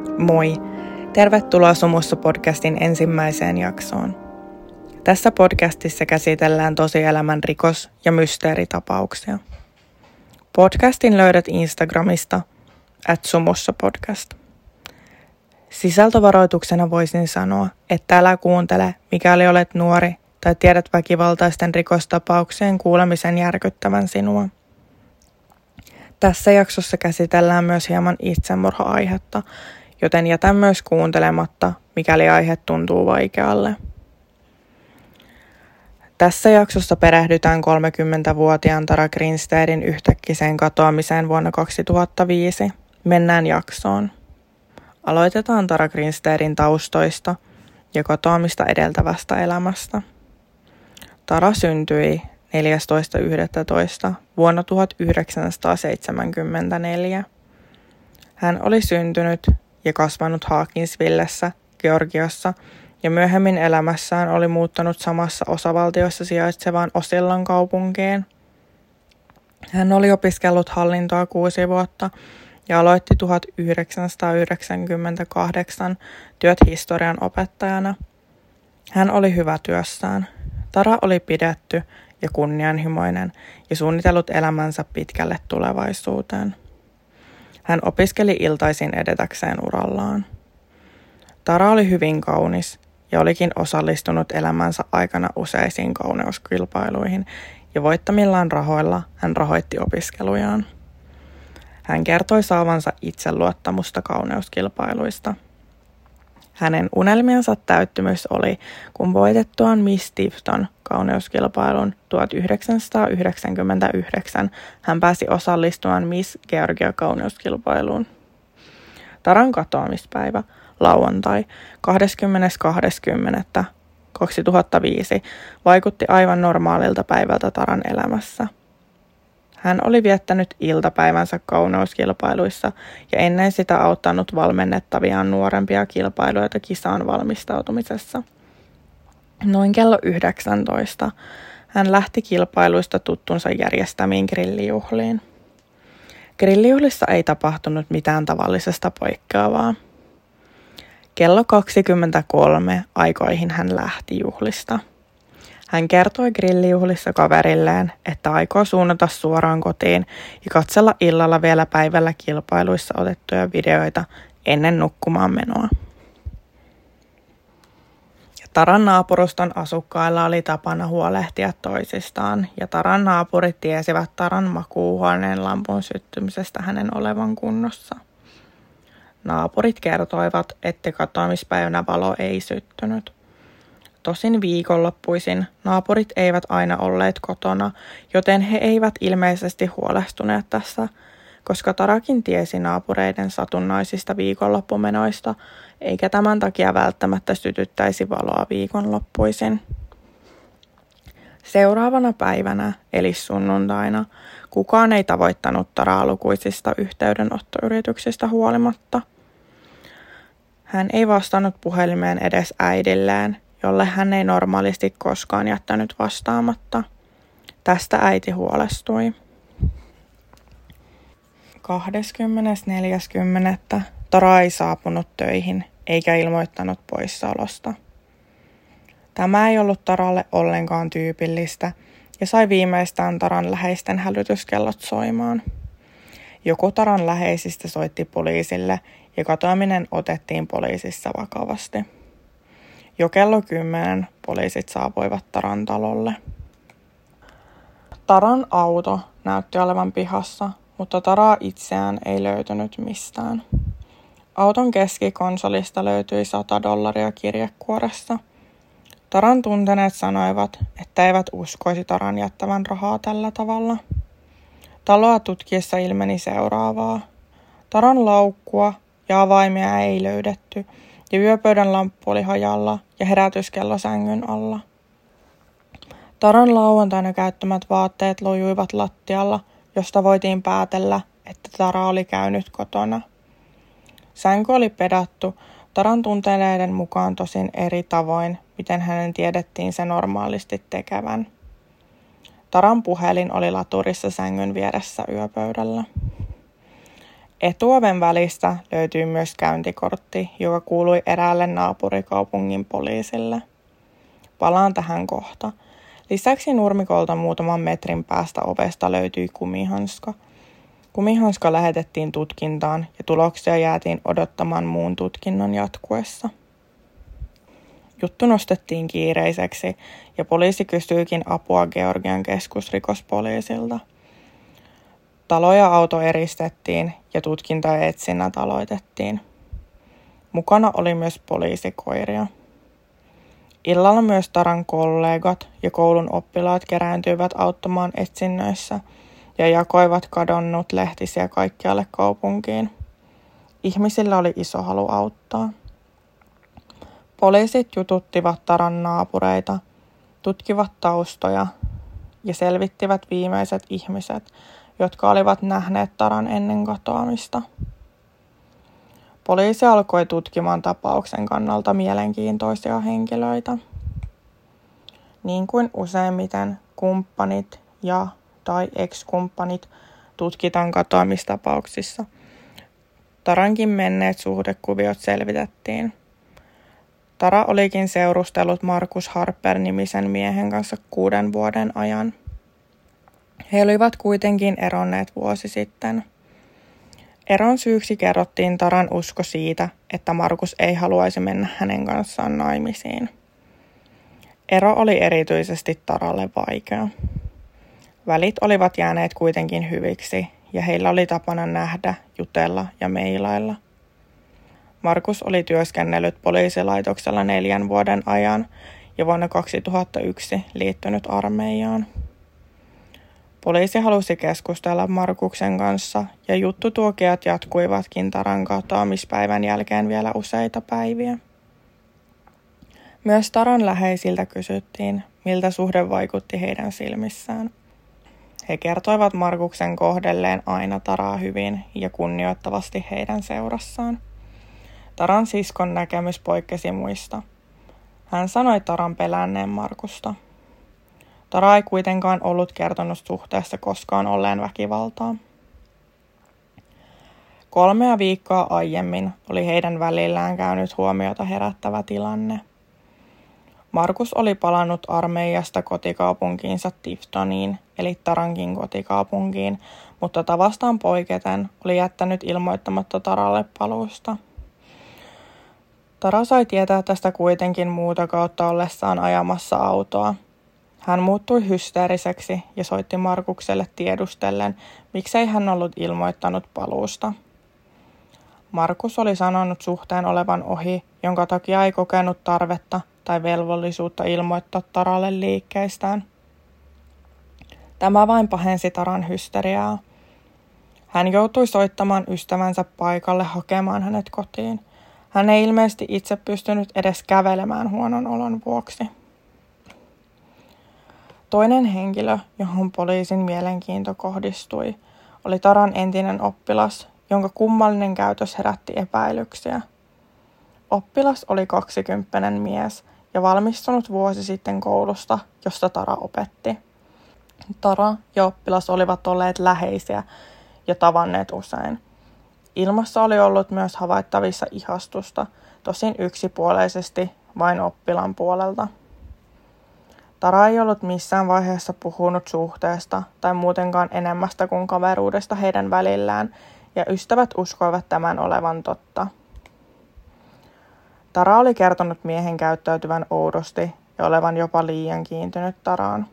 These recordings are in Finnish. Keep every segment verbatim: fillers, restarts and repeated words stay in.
Moi! Tervetuloa Sumussa podcastin ensimmäiseen jaksoon. Tässä podcastissa käsitellään tosielämän rikos- ja mysteeritapauksia. Podcastin löydät Instagramista at sumussa podcast. Sisältövaroituksena voisin sanoa, että älä kuuntele, mikäli olet nuori tai tiedät väkivaltaisten rikostapauksien kuulemisen järkyttävän sinua. Tässä jaksossa käsitellään myös hieman itsemurha-aihetta, joten jätän myös kuuntelematta, mikäli aihe tuntuu vaikealle. Tässä jaksossa perehdytään kolmekymmentävuotiaan Tara Grinstedin yhtäkkiseen katoamiseen vuonna kaksituhattaviisi. Mennään jaksoon. Aloitetaan Tara Grinstedin taustoista ja katoamista edeltävästä elämästä. Tara syntyi neljästoista yhdestoista vuonna tuhatyhdeksänsataaseitsemänkymmentäneljä. Hän oli syntynyt ja kasvanut Hawkinsvillessä, Georgiassa, ja myöhemmin elämässään oli muuttanut samassa osavaltiossa sijaitsevaan Osillan kaupunkiin. Hän oli opiskellut hallintoa kuusi vuotta ja aloitti tuhatyhdeksänsataayhdeksänkymmentäkahdeksan työt historian opettajana. Hän oli hyvä työssään. Tara oli pidetty ja kunnianhimoinen ja suunnitellut elämänsä pitkälle tulevaisuuteen. Hän opiskeli iltaisin edetäkseen urallaan. Tara oli hyvin kaunis ja olikin osallistunut elämänsä aikana useisiin kauneuskilpailuihin ja voittamillaan rahoilla hän rahoitti opiskelujaan. Hän kertoi saavansa itseluottamusta kauneuskilpailuista. Hänen unelmiensa täyttymys oli, kun voitettuaan Miss Tifton kauneuskilpailun tuhatyhdeksänsataayhdeksänkymmentäyhdeksän hän pääsi osallistumaan Miss Georgia kauneuskilpailuun. Taran katoamispäivä, lauantai, kahdeskymmenes kymmenettä kaksituhattaviisi, vaikutti aivan normaalilta päivältä Taran elämässä. Hän oli viettänyt iltapäivänsä kauneuskilpailuissa ja ennen sitä auttanut valmennettaviaan nuorempia kilpailijoita kisaan valmistautumisessa. Noin kello yhdeksäntoista hän lähti kilpailuista tuttunsa järjestämiin grillijuhliin. Grillijuhlissa ei tapahtunut mitään tavallisesta poikkeavaa. Kello kaksikymmentäkolme aikoihin hän lähti juhlista. Hän kertoi grillijuhlissa kaverilleen, että aikoo suunnata suoraan kotiin ja katsella illalla vielä päivällä kilpailuissa otettuja videoita ennen nukkumaan menoa. Taran naapuruston asukkailla oli tapana huolehtia toisistaan, ja Taran naapurit tiesivät Taran makuuhuoneen lampun syttymisestä hänen olevan kunnossa. Naapurit kertoivat, että katoamispäivänä valo ei syttynyt. Tosin viikonloppuisin naapurit eivät aina olleet kotona, joten he eivät ilmeisesti huolestuneet tässä, koska Tarakin tiesi naapureiden satunnaisista viikonloppumenoista, eikä tämän takia välttämättä sytyttäisi valoa viikonloppuisin. Seuraavana päivänä, eli sunnuntaina, kukaan ei tavoittanut Taraa lukuisista yhteydenottoyrityksistä huolimatta. Hän ei vastannut puhelimeen edes äidilleen, jolle hän ei normaalisti koskaan jättänyt vastaamatta. Tästä äiti huolestui. kahdeskymmenesneljäs kymmenettä Tara ei saapunut töihin eikä ilmoittanut poissaolosta. Tämä ei ollut Taralle ollenkaan tyypillistä ja sai viimeistään Taran läheisten hälytyskellot soimaan. Joku Taran läheisistä soitti poliisille ja katoaminen otettiin poliisissa vakavasti. Jo kello kymmenen poliisit saapuivat Taran talolle. Taran auto näytti olevan pihassa, mutta Taraa itseään ei löytynyt mistään. Auton keskikonsolista löytyi sata dollaria kirjekuoressa. Taran tunteneet sanoivat, että eivät uskoisi Taran jättävän rahaa tällä tavalla. Taloa tutkiessa ilmeni seuraavaa. Taran laukkua ja avaimia ei löydetty, ja yöpöydän lamppu oli hajalla ja herätyskello sängyn alla. Taran lauantaina käyttämät vaatteet lojuivat lattialla, josta voitiin päätellä, että Tara oli käynyt kotona. Sänky oli pedattu Taran tunteneiden mukaan tosin eri tavoin, miten hänen tiedettiin se normaalisti tekevän. Taran puhelin oli laturissa sängyn vieressä yöpöydällä. Etuoven välistä löytyi myös käyntikortti, joka kuului eräälle naapurikaupungin poliisille. Palaan tähän kohta. Lisäksi nurmikolta muutaman metrin päästä ovesta löytyi kumihanska. Kumihanska lähetettiin tutkintaan ja tuloksia jäätiin odottamaan muun tutkinnon jatkuessa. Juttu nostettiin kiireiseksi ja poliisi kysyikin apua Georgian keskusrikospoliisilta. Talo ja auto eristettiin ja tutkinta ja etsinnät aloitettiin. Mukana oli myös poliisikoiria. Illalla myös Taran kollegat ja koulun oppilaat kerääntyivät auttamaan etsinnöissä ja jakoivat kadonnut lehtisiä kaikkialle kaupunkiin. Ihmisillä oli iso halu auttaa. Poliisit jututtivat Taran naapureita, tutkivat taustoja ja selvittivät viimeiset ihmiset, jotka olivat nähneet Taran ennen katoamista. Poliisi alkoi tutkimaan tapauksen kannalta mielenkiintoisia henkilöitä. Niin kuin useimmiten kumppanit ja tai ex-kumppanit tutkitaan katoamistapauksissa. Tarankin menneet suhdekuviot selvitettiin. Tara olikin seurustellut Markus Harper-nimisen miehen kanssa kuuden vuoden ajan. He olivat kuitenkin eronneet vuosi sitten. Eron syyksi kerrottiin Taran usko siitä, että Markus ei haluaisi mennä hänen kanssaan naimisiin. Ero oli erityisesti Taralle vaikea. Välit olivat jääneet kuitenkin hyviksi ja heillä oli tapana nähdä, jutella ja meilailla. Markus oli työskennellyt poliisilaitoksella neljän vuoden ajan ja vuonna kaksituhattayksi liittynyt armeijaan. Poliisi halusi keskustella Markuksen kanssa ja juttutuokiot jatkuivatkin Taran katoamispäivän jälkeen vielä useita päiviä. Myös Taran läheisiltä kysyttiin, miltä suhde vaikutti heidän silmissään. He kertoivat Markuksen kohdelleen aina Taraa hyvin ja kunnioittavasti heidän seurassaan. Taran siskon näkemys poikkesi muista. Hän sanoi Taran pelänneen Markusta. Tara ei kuitenkaan ollut kertonut suhteessa koskaan olleen väkivaltaa. Kolmea viikkoa aiemmin oli heidän välillään käynyt huomiota herättävä tilanne. Markus oli palannut armeijasta kotikaupunkiinsa Tiftoniin, eli Tarankin kotikaupunkiin, mutta tavastaan poiketen oli jättänyt ilmoittamatta Taralle paluusta. Tara sai tietää tästä kuitenkin muuta kautta ollessaan ajamassa autoa. Hän muuttui hysteeriseksi ja soitti Markukselle tiedustellen, miksei hän ollut ilmoittanut paluusta. Markus oli sanonut suhteen olevan ohi, jonka takia ei kokenut tarvetta tai velvollisuutta ilmoittaa Taralle liikkeistään. Tämä vain pahensi Taran hysteriaa. Hän joutui soittamaan ystävänsä paikalle hakemaan hänet kotiin. Hän ei ilmeisesti itse pystynyt edes kävelemään huonon olon vuoksi. Toinen henkilö, johon poliisin mielenkiinto kohdistui, oli Taran entinen oppilas, jonka kummallinen käytös herätti epäilyksiä. Oppilas oli kaksikymppinen mies ja valmistunut vuosi sitten koulusta, josta Tara opetti. Tara ja oppilas olivat olleet läheisiä ja tavanneet usein. Ilmassa oli ollut myös havaittavissa ihastusta, tosin yksipuoleisesti vain oppilaan puolelta. Tara ei ollut missään vaiheessa puhunut suhteesta tai muutenkaan enemmästä kuin kaveruudesta heidän välillään, ja ystävät uskoivat tämän olevan totta. Tara oli kertonut miehen käyttäytyvän oudosti ja olevan jopa liian kiintynyt Taraan.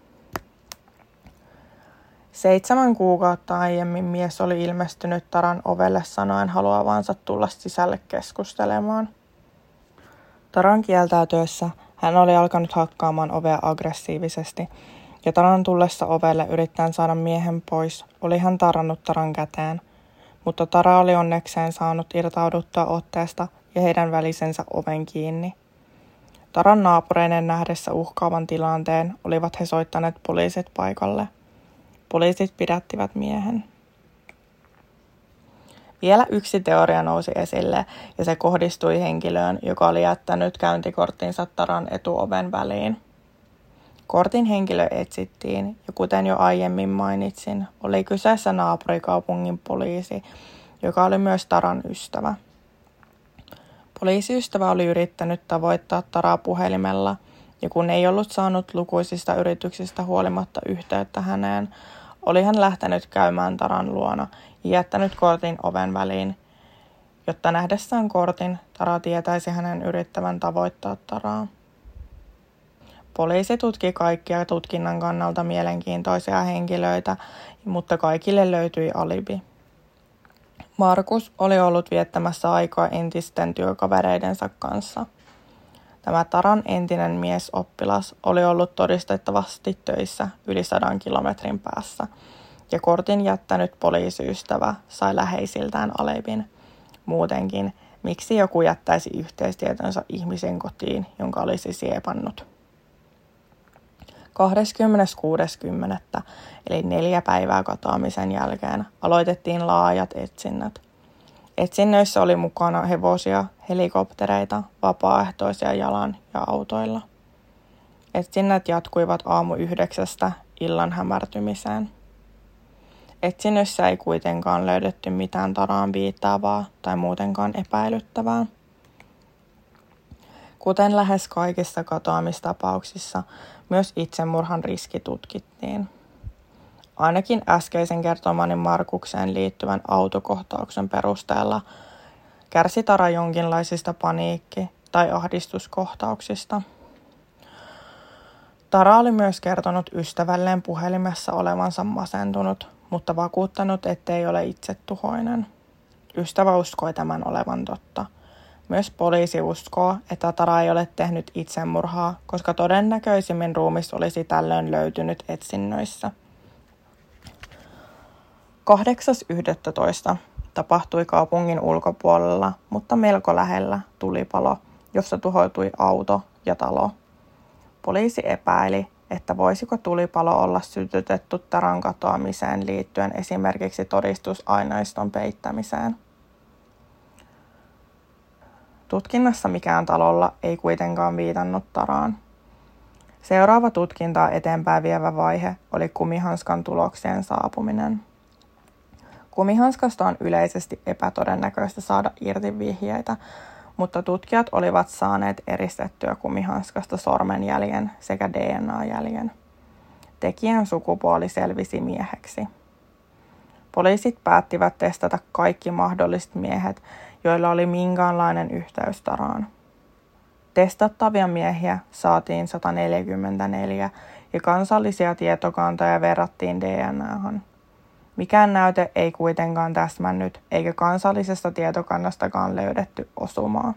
Seitsemän kuukautta aiemmin mies oli ilmestynyt Taran ovelle sanoen haluavansa tulla sisälle keskustelemaan. Taran kieltäytyessä hän oli alkanut hakkaamaan ovea aggressiivisesti, ja Taran tullessa ovelle yrittäen saada miehen pois, oli hän tarrannut Taran käteen, mutta Tara oli onnekseen saanut irtauduttua otteesta ja heidän välisensä oven kiinni. Taran naapureiden nähdessä uhkaavan tilanteen olivat he soittaneet poliisit paikalle. Poliisit pidättivät miehen. Vielä yksi teoria nousi esille ja se kohdistui henkilöön, joka oli jättänyt käyntikorttinsa Taran etuoven väliin. Kortin henkilö etsittiin ja kuten jo aiemmin mainitsin, oli kyseessä naapurikaupungin poliisi, joka oli myös Taran ystävä. Poliisiystävä oli yrittänyt tavoittaa Taraa puhelimella, ja kun ei ollut saanut lukuisista yrityksistä huolimatta yhteyttä häneen, oli hän lähtenyt käymään Taran luona ja jättänyt kortin oven väliin, jotta nähdessään kortin Tara tietäisi hänen yrittävän tavoittaa Taraa. Poliisi tutki kaikkia tutkinnan kannalta mielenkiintoisia henkilöitä, mutta kaikille löytyi alibi. Markus oli ollut viettämässä aikaa entisten työkavereidensa kanssa. Tämä Taran entinen miesoppilas oli ollut todistettavasti töissä yli sadan kilometrin päässä, ja kortin jättänyt poliisiystävä sai läheisiltään alibin. Muutenkin, miksi joku jättäisi yhteistietonsa ihmisen kotiin, jonka olisi siepannut? kahdeskymmeneskuudes kymmenettä eli neljä päivää katoamisen jälkeen aloitettiin laajat etsinnät. Etsinnöissä oli mukana hevosia, helikoptereita, vapaaehtoisia jalan ja autoilla. Etsinnät jatkuivat aamu yhdeksästä illan hämärtymiseen. Etsinnöissä ei kuitenkaan löydetty mitään Taraan viittaavaa tai muutenkaan epäilyttävää. Kuten lähes kaikissa katoamistapauksissa, myös itsemurhan riski tutkittiin. Ainakin äskeisen kertomani Markukseen liittyvän autokohtauksen perusteella kärsi Tara jonkinlaisista paniikki- tai ahdistuskohtauksista. Tara oli myös kertonut ystävälleen puhelimessa olevansa masentunut, mutta vakuuttanut, ettei ole itsetuhoinen. Ystävä uskoi tämän olevan totta. Myös poliisi uskoo, että Tara ei ole tehnyt itsemurhaa, koska todennäköisimmin ruumis olisi tällöin löytynyt etsinnöissä. kahdeksas yhdestoista tapahtui kaupungin ulkopuolella, mutta melko lähellä tulipalo, jossa tuhoutui auto ja talo. Poliisi epäili, että voisiko tulipalo olla sytytetty Taran katoamiseen liittyen esimerkiksi todistusaineiston peittämiseen. Tutkinnassa mikään talolla ei kuitenkaan viitannut Taraan. Seuraava tutkintaa eteenpäin vievä vaihe oli kumihanskan tuloksien saapuminen. Kumihanskasta on yleisesti epätodennäköistä saada irti vihjeitä, mutta tutkijat olivat saaneet eristettyä kumihanskasta sormenjäljen sekä D N A-jäljen. Tekijän sukupuoli selvisi mieheksi. Poliisit päättivät testata kaikki mahdolliset miehet, joilla oli minkäänlainen yhteys Taraan. Testattavia miehiä saatiin sata neljäkymmentäneljä ja kansallisia tietokantoja verrattiin D N A:han. Mikään näyte ei kuitenkaan täsmännyt, eikä kansallisesta tietokannastakaan löydetty osumaa.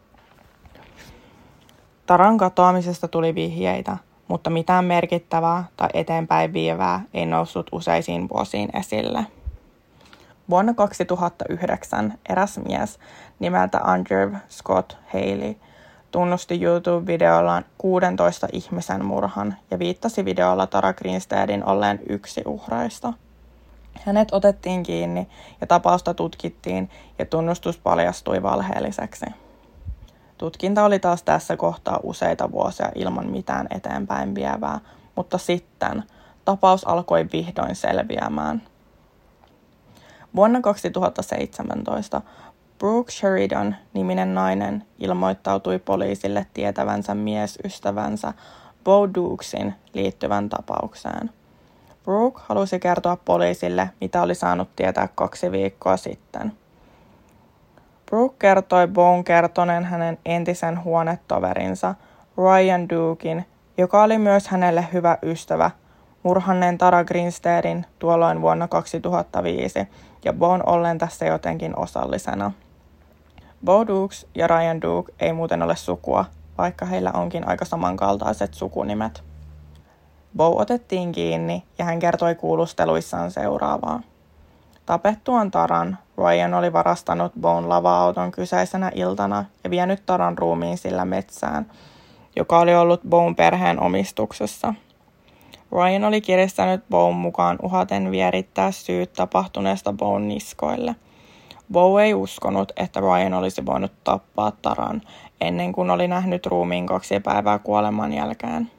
Taran katoamisesta tuli vihjeitä, mutta mitään merkittävää tai eteenpäin vievää ei noussut useisiin vuosiin esille. Vuonna kaksituhattayhdeksän eräs mies nimeltä Andrew Scott Haley tunnusti YouTube-videollaan kuudentoista ihmisen murhan ja viittasi videolla Tara Grinstedin olleen yksi uhraista. Hänet otettiin kiinni ja tapausta tutkittiin ja tunnustus paljastui valheelliseksi. Tutkinta oli taas tässä kohtaa useita vuosia ilman mitään eteenpäin vievää, mutta sitten tapaus alkoi vihdoin selviämään. Vuonna kaksituhattaseitsemäntoista Brooke Sheridan-niminen nainen ilmoittautui poliisille tietävänsä miesystävänsä Bo Dukesin liittyvän tapaukseen. Brooke halusi kertoa poliisille, mitä oli saanut tietää kaksi viikkoa sitten. Brooke kertoi Boon kertoneen hänen entisen huonetoverinsa Ryan Duken, joka oli myös hänelle hyvä ystävä, murhanneen Tara Grinstedin tuolloin vuonna kaksituhattaviisi ja Boon ollen tässä jotenkin osallisena. Bo Dukes ja Ryan Duke ei muuten ole sukua, vaikka heillä onkin aika samankaltaiset sukunimet. Bo otettiin kiinni ja hän kertoi kuulusteluissaan seuraavaa. Tapettuaan Taran, Ryan oli varastanut Boon lava-auton kyseisenä iltana ja vienyt Taran ruumiin sillä metsään, joka oli ollut Boon perheen omistuksessa. Ryan oli kiristänyt Boon mukaan uhaten vierittää syyt tapahtuneesta Boon niskoille. Bo ei uskonut, että Ryan olisi voinut tappaa Taran ennen kuin oli nähnyt ruumiin kaksi päivää kuoleman jälkeen.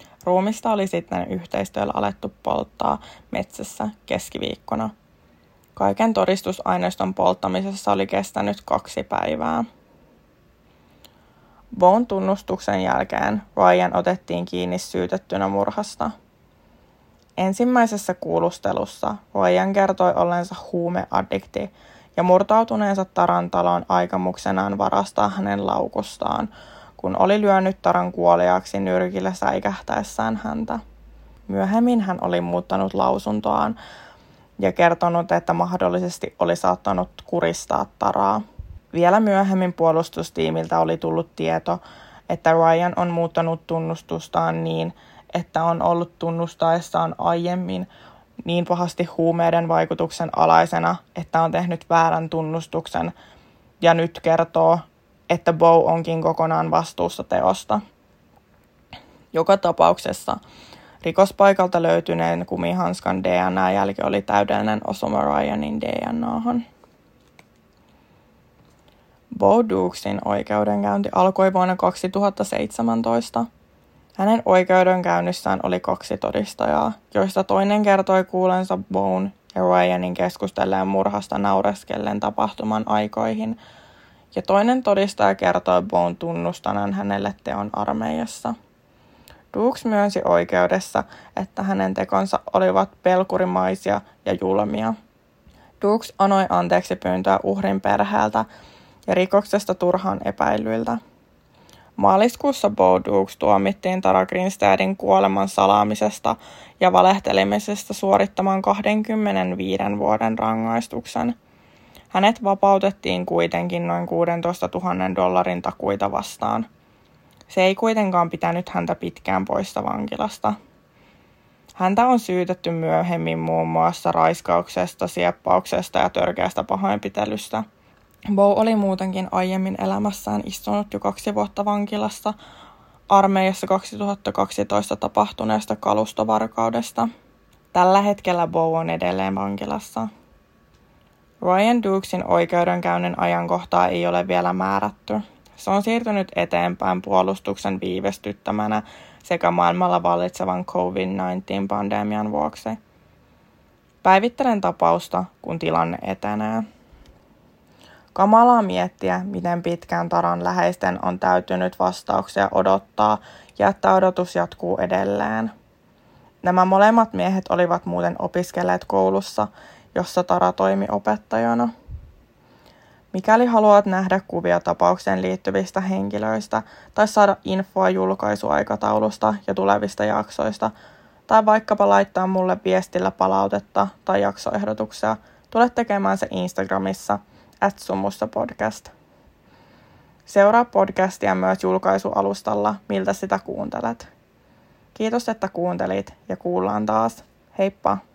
Ruumista oli sitten yhteistyöllä alettu polttaa metsässä keskiviikkona Kaiken todistusaineiston polttamisessa oli kestänyt kaksi päivää. Bowen tunnustuksen jälkeen Ryan otettiin kiinni syytettynä murhasta. Ensimmäisessä kuulustelussa Ryan kertoi ollensa huumeaddikti ja murtautuneensa Taran taloon aikamuksenaan varastaa hänen laukustaan, kun oli lyönyt Taran kuoliaaksi nyrkillä säikähtäessään häntä. Myöhemmin hän oli muuttanut lausuntoaan ja kertonut, että mahdollisesti oli saattanut kuristaa Taraa. Vielä myöhemmin puolustustiimiltä oli tullut tieto, että Ryan on muuttanut tunnustustaan niin, että on ollut tunnustaessaan aiemmin niin pahasti huumeiden vaikutuksen alaisena, että on tehnyt väärän tunnustuksen ja nyt kertoo, että Bowe onkin kokonaan vastuussa teosta. Joka tapauksessa rikospaikalta löytyneen kumihanskan D N A-jälki oli täydellinen osuma Ryanin D N A:han. Bo Dukesin oikeudenkäynti alkoi vuonna kaksituhattaseitsemäntoista. Hänen oikeudenkäynnissään oli kaksi todistajaa, joista toinen kertoi kuulensa Bowen ja Ryanin keskustelleen murhasta naureskellen tapahtuman aikoihin, ja toinen todistaja kertoi Bowen tunnustaneen hänelle teon armeijassa. Dukes myönsi oikeudessa, että hänen tekonsa olivat pelkurimaisia ja julmia. Dukes anoi anteeksi pyyntöä uhrin perheeltä ja rikoksesta turhaan epäilyiltä. Maaliskuussa Bo Dukes tuomittiin Tara Grinstadin kuoleman salaamisesta ja valehtelemisesta suorittamaan kaksikymmentäviisi vuoden rangaistuksen. Hänet vapautettiin kuitenkin noin kuusitoistatuhatta dollarin takuita vastaan. Se ei kuitenkaan pitänyt häntä pitkään poissa vankilasta. Häntä on syytetty myöhemmin muun muassa raiskauksesta, sieppauksesta ja törkeästä pahoinpitelystä. Bo oli muutenkin aiemmin elämässään istunut jo kaksi vuotta vankilassa armeijassa kaksituhattakaksitoista tapahtuneesta kalustovarkaudesta. Tällä hetkellä Bo on edelleen vankilassa. Ryan Dukesin oikeudenkäynnin ajankohtaa ei ole vielä määrätty. Se on siirtynyt eteenpäin puolustuksen viivästyttämänä sekä maailmalla vallitsevan covid yhdeksäntoista-pandemian vuoksi. Päivittelen tapausta, kun tilanne etenee. Kamalaa miettiä, miten pitkään Taran läheisten on täytynyt vastauksia odottaa ja että odotus jatkuu edelleen. Nämä molemmat miehet olivat muuten opiskelleet koulussa, jossa Tara toimi opettajana. Mikäli haluat nähdä kuvia tapaukseen liittyvistä henkilöistä tai saada infoa julkaisuaikataulusta ja tulevista jaksoista, tai vaikkapa laittaa mulle viestillä palautetta tai jaksoehdotuksia, tule tekemään se Instagramissa at sumussa podcast. Seuraa podcastia myös julkaisualustalla, miltä sitä kuuntelet. Kiitos, että kuuntelit ja kuullaan taas. Heippa!